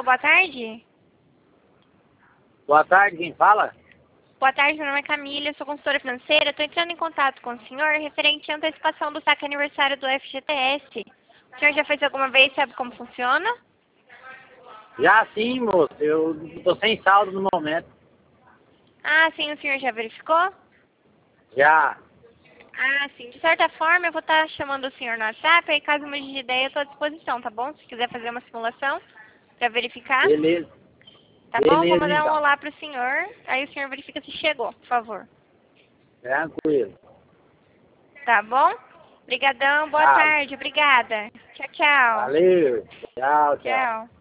boa tarde. Boa tarde, quem fala? Boa tarde, meu nome é Camila, eu sou consultora financeira. Estou entrando em contato com o senhor referente à antecipação do saque aniversário do FGTS. O senhor já fez alguma vez, sabe como funciona? Já sim, moço. Eu tô sem saldo no momento. Ah, sim, o senhor já verificou? Já. Ah, sim. De certa forma, eu vou estar chamando o senhor no WhatsApp, aí caso mude de ideia, eu estou à disposição, tá bom? Se quiser fazer uma simulação para verificar, Beleza. tá bom? Vou Beleza, mandar um então. olá pro senhor, aí o senhor verifica se chegou, por favor. Tranquilo. Tá bom? Obrigadão, boa Tá. tarde, obrigada. Tchau, tchau. Valeu. Tchau, tchau. Tchau.